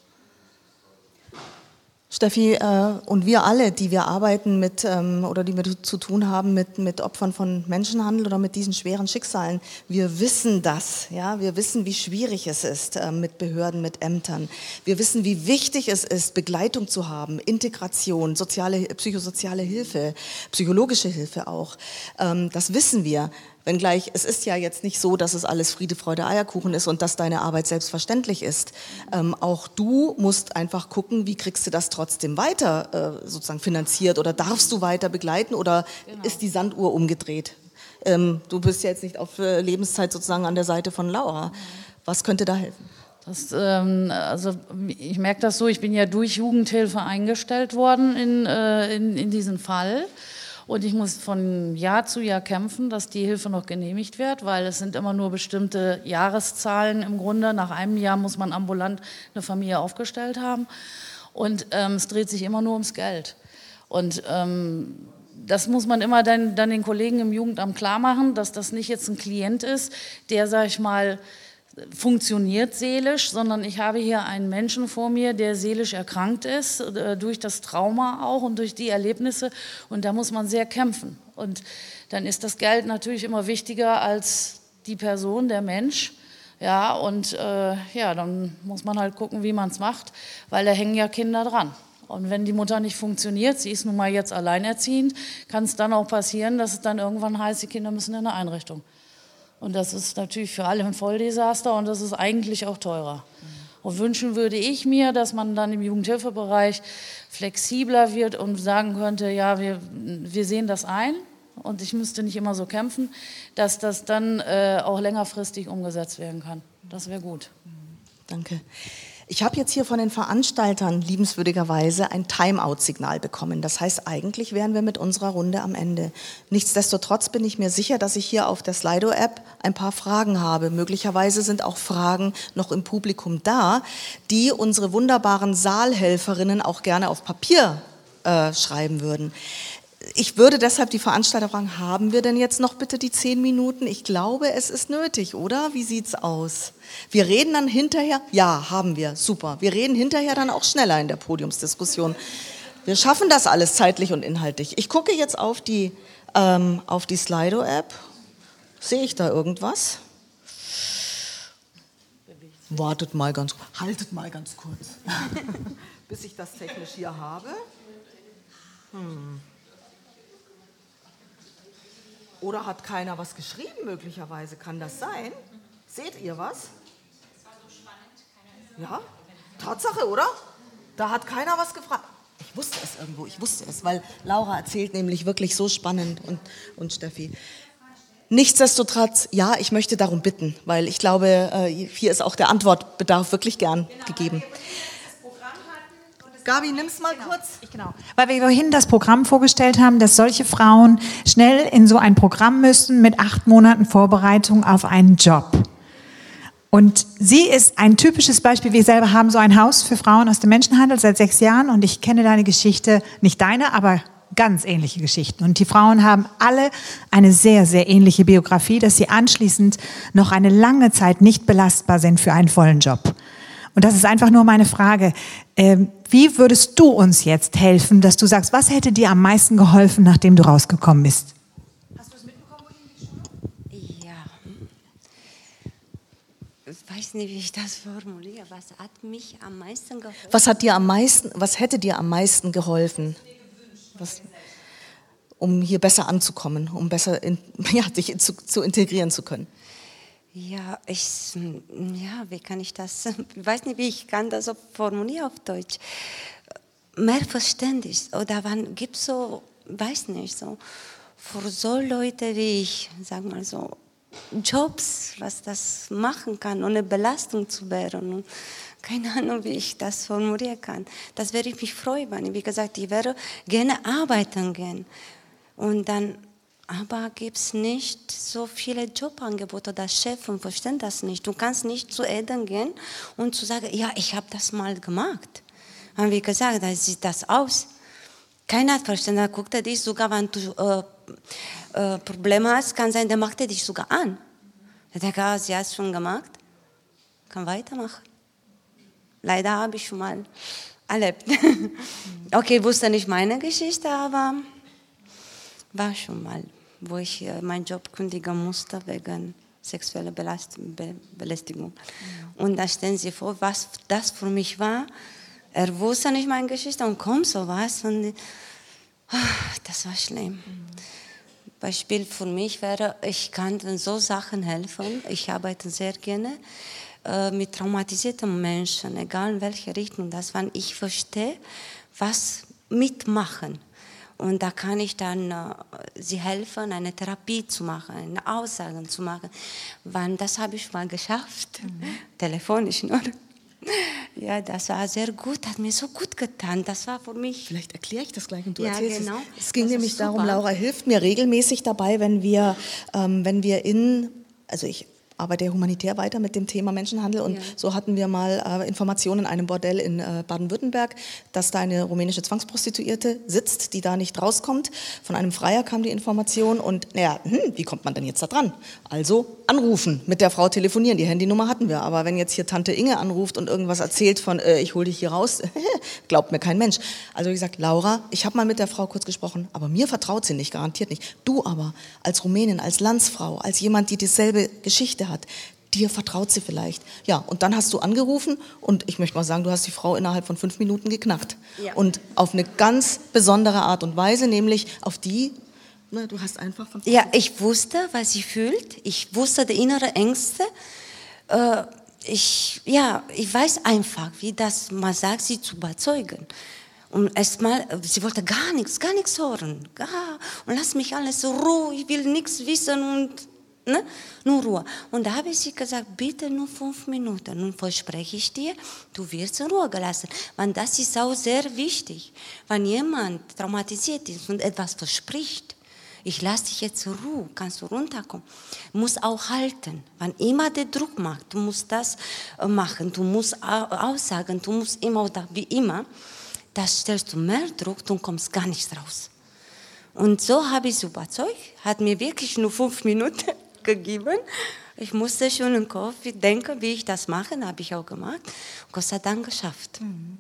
Steffi, und wir alle, die wir arbeiten mit oder die wir zu tun haben mit Opfern von Menschenhandel oder mit diesen schweren Schicksalen, wir wissen das, ja, wir wissen, wie schwierig es ist mit Behörden, mit Ämtern. Wir wissen, wie wichtig es ist, Begleitung zu haben, Integration, psychosoziale Hilfe, psychologische Hilfe auch. Das wissen wir. Wenngleich, es ist ja jetzt nicht so, dass es alles Friede, Freude, Eierkuchen ist und dass deine Arbeit selbstverständlich ist. Auch du musst einfach gucken, wie kriegst du das trotzdem weiter sozusagen finanziert oder darfst du weiter begleiten oder ist die Sanduhr umgedreht? Du bist ja jetzt nicht auf Lebenszeit sozusagen an der Seite von Laura. Was könnte da helfen? Also ich merke das so, ich bin ja durch Jugendhilfe eingestellt worden in diesen Fall. Und ich muss von Jahr zu Jahr kämpfen, dass die Hilfe noch genehmigt wird, weil es sind immer nur bestimmte Jahreszahlen im Grunde. Nach einem Jahr muss man ambulant eine Familie aufgestellt haben. Und es dreht sich immer nur ums Geld. Und das muss man immer dann den Kollegen im Jugendamt klar machen, dass das nicht jetzt ein Klient ist, der, sag ich mal, funktioniert seelisch, sondern ich habe hier einen Menschen vor mir, der seelisch erkrankt ist, durch das Trauma auch und durch die Erlebnisse und da muss man sehr kämpfen und dann ist das Geld natürlich immer wichtiger als die Person, der Mensch Ja, und dann muss man halt gucken, wie man es macht, weil da hängen ja Kinder dran. Und wenn die Mutter nicht funktioniert, sie ist nun mal jetzt alleinerziehend, kann es dann auch passieren, dass es dann irgendwann heißt, die Kinder müssen in eine Einrichtung. Und das ist natürlich für alle ein Volldesaster und das ist eigentlich auch teurer. Und wünschen würde ich mir, dass man dann im Jugendhilfebereich flexibler wird und sagen könnte, ja, wir sehen das ein. Und ich müsste nicht immer so kämpfen, dass das dann auch längerfristig umgesetzt werden kann. Das wäre gut. Danke. Ich habe jetzt hier von den Veranstaltern liebenswürdigerweise ein Timeout-Signal bekommen. Das heißt, eigentlich wären wir mit unserer Runde am Ende. Nichtsdestotrotz bin ich mir sicher, dass ich hier auf der Slido-App ein paar Fragen habe. Möglicherweise sind auch Fragen noch im Publikum da, die unsere wunderbaren Saalhelferinnen auch gerne auf Papier schreiben würden. Ich würde deshalb die Veranstalter fragen, haben wir denn jetzt noch bitte die 10 Minuten? Ich glaube, es ist nötig, oder? Wie sieht's aus? Wir reden dann hinterher, ja, haben wir, super. Wir reden hinterher dann auch schneller in der Podiumsdiskussion. Wir schaffen das alles zeitlich und inhaltlich. Ich gucke jetzt auf die Slido-App. Sehe ich da irgendwas? Haltet mal ganz kurz, bis ich das technisch hier habe. Oder hat keiner was geschrieben, möglicherweise? Kann das sein? Seht ihr was? Das war so spannend. Ja, Tatsache, oder? Da hat keiner was gefragt. Ich wusste es, weil Laura erzählt nämlich wirklich so spannend und Steffi. Nichtsdestotrotz, ja, ich möchte darum bitten, weil ich glaube, hier ist auch der Antwortbedarf wirklich gern gegeben. Gabi, nimm's mal kurz. Genau. Weil wir vorhin das Programm vorgestellt haben, dass solche Frauen schnell in so ein Programm müssen mit 8 Monaten Vorbereitung auf einen Job. Und sie ist ein typisches Beispiel. Wir selber haben so ein Haus für Frauen aus dem Menschenhandel seit 6 Jahren und ich kenne deine Geschichte, nicht deine, aber ganz ähnliche Geschichten. Und die Frauen haben alle eine sehr, sehr ähnliche Biografie, dass sie anschließend noch eine lange Zeit nicht belastbar sind für einen vollen Job. Und das ist einfach nur meine Frage. Wie würdest du uns jetzt helfen, dass du sagst, was hätte dir am meisten geholfen, nachdem du rausgekommen bist? Hast du es mitbekommen? Ja. Ich weiß nicht, wie ich das formuliere. Was hat mich am meisten geholfen? Was hätte dir am meisten geholfen? Um hier besser anzukommen, um besser dich zu integrieren zu können? Ja, wie kann ich das, ich weiß nicht, wie ich kann das so formulieren auf Deutsch. Mehr Verständnis, oder wann gibt es so, weiß nicht, so, für so Leute wie ich, sag mal so, Jobs, was das machen kann, ohne Belastung zu werden. Und keine Ahnung, wie ich das formulieren kann. Das würde ich mich freuen, wie gesagt, ich würde gerne arbeiten gehen. Und dann, aber gibt es nicht so viele Jobangebote. Das Chef verstehen das nicht. Du kannst nicht zu Eltern gehen und zu sagen, ja, ich habe das mal gemacht. Haben wir gesagt, da sieht das aus. Keiner hat verstanden. Da guckt er dich sogar, wenn du Probleme hast, kann sein, der macht er dich sogar an. Er denkt, sie hat es schon gemacht, kann weitermachen. Leider habe ich schon mal erlebt. Okay, wusste nicht meine Geschichte, aber war schon mal, wo ich meinen Job kündigen musste wegen sexueller Belästigung. Und da stellen Sie vor, was das für mich war. Er wusste nicht meine Geschichte und kommt sowas. Und das war schlimm. Beispiel für mich wäre, ich kann so Sachen helfen. Ich arbeite sehr gerne mit traumatisierten Menschen, egal in welche Richtung das war. Ich verstehe, was mitmachen. Und da kann ich dann sie helfen, eine Therapie zu machen, eine Aussagen zu machen. Das habe ich mal geschafft, telefonisch nur. Ja, das war sehr gut, hat mir so gut getan. Das war für mich. Vielleicht erkläre ich das gleich und du ja, erzählst genau. es. Es ging nämlich darum, Laura hilft mir regelmäßig dabei, wenn wir ich arbeite ja humanitär weiter mit dem Thema Menschenhandel und so hatten wir mal Informationen in einem Bordell in Baden-Württemberg, dass da eine rumänische Zwangsprostituierte sitzt, die da nicht rauskommt. Von einem Freier kam die Information und wie kommt man denn jetzt da dran? Also anrufen, mit der Frau telefonieren, die Handynummer hatten wir, aber wenn jetzt hier Tante Inge anruft und irgendwas erzählt von ich hole dich hier raus, glaubt mir kein Mensch. Also wie gesagt, Laura, ich habe mal mit der Frau kurz gesprochen, aber mir vertraut sie nicht, garantiert nicht. Du aber als Rumänin, als Landsfrau, als jemand, die dieselbe Geschichte hat, dir vertraut sie vielleicht. Ja, und dann hast du angerufen und ich möchte mal sagen, du hast die Frau innerhalb von 5 Minuten geknackt. Ja. Und auf eine ganz besondere Art und Weise, nämlich auf die, du hast einfach von... Ja, ich wusste, was sie fühlt. Ich wusste die inneren Ängste. Ich weiß einfach, wie das man sagt, sie zu überzeugen. Und erstmal, sie wollte gar nichts hören. Und lass mich alles so Ruhe, ich will nichts wissen und nur Ruhe. Und da habe ich sie gesagt, bitte nur 5 Minuten. Nun verspreche ich dir, du wirst in Ruhe gelassen. Weil das ist auch sehr wichtig. Wenn jemand traumatisiert ist und etwas verspricht, ich lasse dich jetzt in Ruhe, kannst du runterkommen. Du musst auch halten. Wenn immer der Druck macht, du musst das machen, du musst aussagen, du musst immer oder wie immer, das stellst du mehr Druck, du kommst gar nicht raus. Und so habe ich es überzeugt, hat mir wirklich nur 5 Minuten gegeben. Ich musste schon im Kopf denken, wie ich das mache, habe ich auch gemacht. Gott sei Dank geschafft.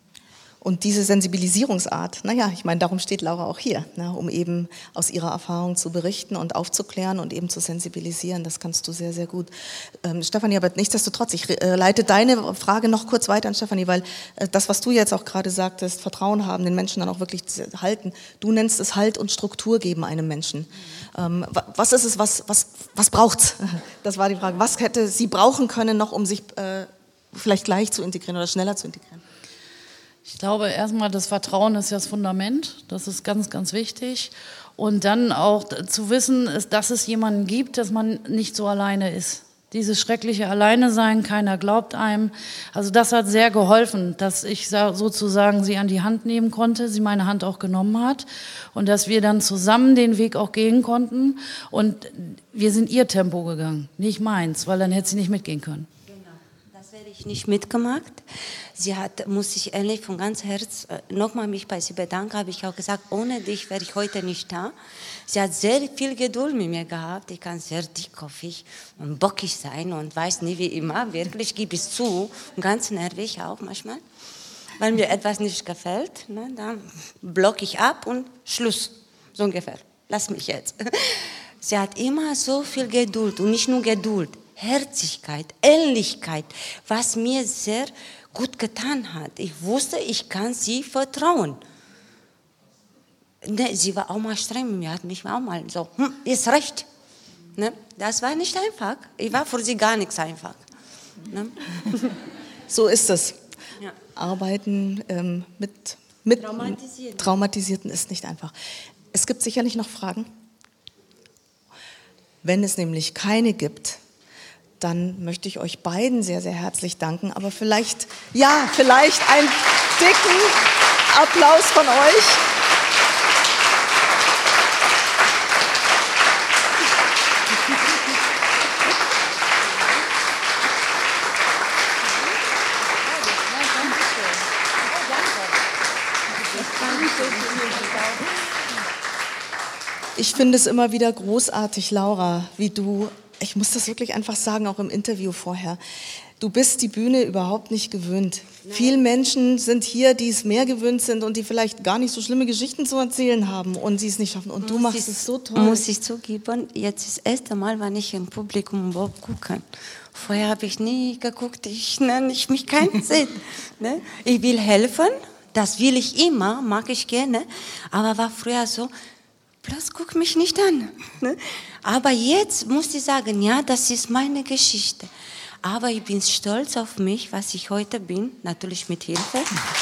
Und diese Sensibilisierungsart, ich meine, darum steht Laura auch hier, um eben aus ihrer Erfahrung zu berichten und aufzuklären und eben zu sensibilisieren. Das kannst du sehr, sehr gut. Stefanie, aber nichtsdestotrotz, ich leite deine Frage noch kurz weiter an Stefanie, weil das, was du jetzt auch gerade sagtest, Vertrauen haben, den Menschen dann auch wirklich halten, du nennst es Halt und Struktur geben einem Menschen. Was ist es, was braucht's? Das war die Frage. Was hätte sie brauchen können noch, um sich vielleicht gleich zu integrieren oder schneller zu integrieren? Ich glaube, erstmal das Vertrauen ist ja das Fundament, das ist ganz, ganz wichtig. Und dann auch zu wissen, dass es jemanden gibt, dass man nicht so alleine ist. Dieses schreckliche Alleinesein, keiner glaubt einem. Also das hat sehr geholfen, dass ich sozusagen sie an die Hand nehmen konnte, sie meine Hand auch genommen hat und dass wir dann zusammen den Weg auch gehen konnten. Und wir sind ihr Tempo gegangen, nicht meins, weil dann hätte sie nicht mitgehen können. Das werde ich nicht mitgemacht. Muss ich ehrlich von ganzem Herzen nochmal mich bei sie bedanken, habe ich auch gesagt, ohne dich wäre ich heute nicht da. Sie hat sehr viel Geduld mit mir gehabt. Ich kann sehr dickköpfig und bockig sein und weiß nie wie immer, wirklich gebe ich zu, und ganz nervig auch manchmal. Weil mir etwas nicht gefällt, dann blocke ich ab und Schluss, so ungefähr. Lass mich jetzt. Sie hat immer so viel Geduld und nicht nur Geduld, Herzlichkeit, Ehrlichkeit, was mir sehr gut getan hat. Ich wusste, ich kann sie vertrauen. Sie war auch mal streng mit mir, hat mich auch mal so, ist recht. Das war nicht einfach. Ich war für sie gar nichts einfach. So ist es. Ja. Arbeiten mit Traumatisierten ist nicht einfach. Es gibt sicherlich noch Fragen. Wenn es nämlich keine gibt, dann möchte ich euch beiden sehr, sehr herzlich danken. Aber vielleicht einen dicken Applaus von euch. Ich finde es immer wieder großartig, Laura, wie du... Ich muss das wirklich einfach sagen, auch im Interview vorher. Du bist die Bühne überhaupt nicht gewöhnt. Viele Menschen sind hier, die es mehr gewöhnt sind und die vielleicht gar nicht so schlimme Geschichten zu erzählen haben und sie es nicht schaffen. Und du machst es so toll. Muss ich zugeben, jetzt ist das erste Mal, wenn ich im Publikum überhaupt gucke. Vorher habe ich nie geguckt, ich mich keinen sehe. Ich will helfen, das will ich immer, mag ich gerne, aber war früher so, bloß guck mich nicht an. Aber jetzt muss ich sagen, ja, das ist meine Geschichte. Aber ich bin stolz auf mich, was ich heute bin, natürlich mit Hilfe.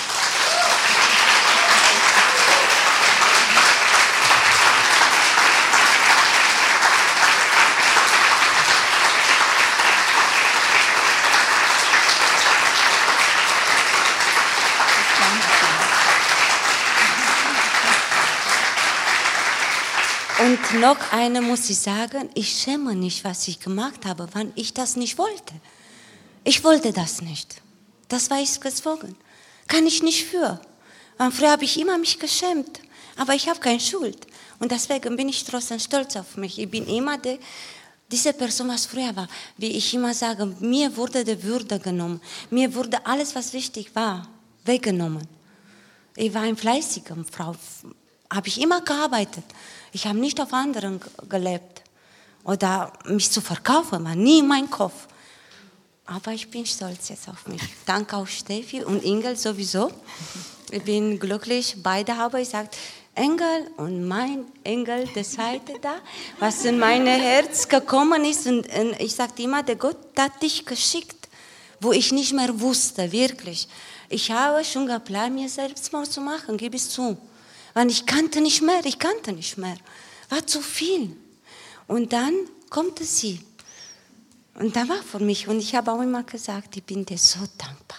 Und noch eine muss ich sagen, ich schäme nicht, was ich gemacht habe, wann ich das nicht wollte. Ich wollte das nicht. Das war ich gezwungen. Kann ich nicht für. Früher habe ich immer mich geschämt, aber ich habe keine Schuld. Und deswegen bin ich trotzdem stolz auf mich. Ich bin immer diese Person, was früher war. Wie ich immer sage, mir wurde die Würde genommen. Mir wurde alles, was wichtig war, weggenommen. Ich war eine fleißige Frau. Habe ich immer gearbeitet. Ich habe nicht auf anderen gelebt. Oder mich zu verkaufen, war nie in meinem Kopf. Aber ich bin stolz jetzt auf mich. Danke auch Steffi und Ingel sowieso. Ich bin glücklich, beide habe ich gesagt, Engel und mein Engel, der zweite da, was in mein Herz gekommen ist. Und ich sagte immer, der Gott hat dich geschickt, wo ich nicht mehr wusste, wirklich. Ich habe schon geplant, mir Selbstmord zu machen, gebe es zu. Weil ich kannte nicht mehr. War zu viel. Und dann kommt sie. Und da war für mich. Und ich habe auch immer gesagt, ich bin dir so dankbar.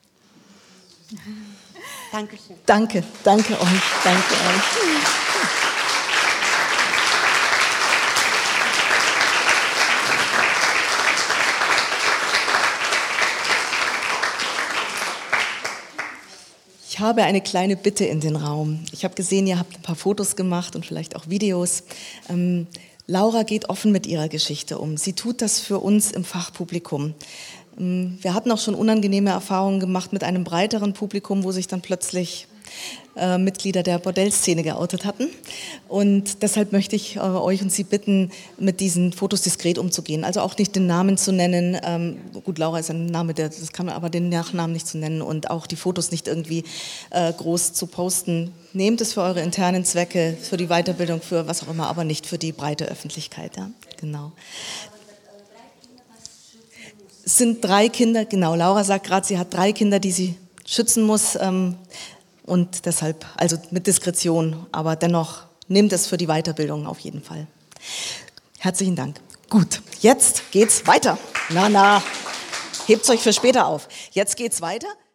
Dankeschön. Danke euch, danke euch. Ich habe eine kleine Bitte in den Raum. Ich habe gesehen, ihr habt ein paar Fotos gemacht und vielleicht auch Videos. Laura geht offen mit ihrer Geschichte um. Sie tut das für uns im Fachpublikum. Wir hatten auch schon unangenehme Erfahrungen gemacht mit einem breiteren Publikum, wo sich dann plötzlich Mitglieder der Bordellszene geoutet hatten. Und deshalb möchte ich euch und Sie bitten, mit diesen Fotos diskret umzugehen. Also auch nicht den Namen zu nennen. Gut, Laura ist ein Name, das kann man, aber den Nachnamen nicht zu nennen und auch die Fotos nicht irgendwie groß zu posten. Nehmt es für eure internen Zwecke, für die Weiterbildung, für was auch immer, aber nicht für die breite Öffentlichkeit. Ja? Genau. Es sind 3 Kinder, genau. Laura sagt gerade, sie hat 3 Kinder, die sie schützen muss. Und deshalb, also mit Diskretion, aber dennoch nehmt es für die Weiterbildung auf jeden Fall. Herzlichen Dank. Gut, jetzt geht's weiter. Hebt's euch für später auf. Jetzt geht's weiter.